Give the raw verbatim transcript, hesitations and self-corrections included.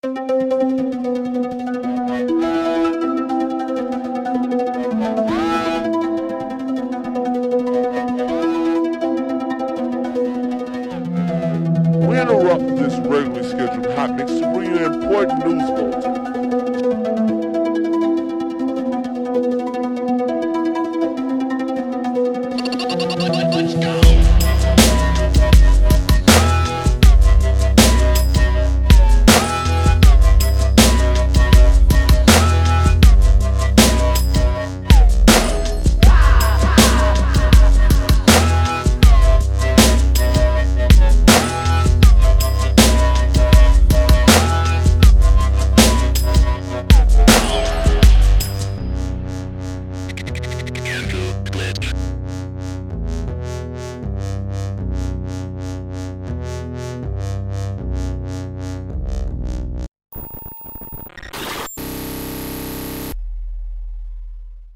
We interrupt this regularly scheduled hot mix to bring you an important news bulletin.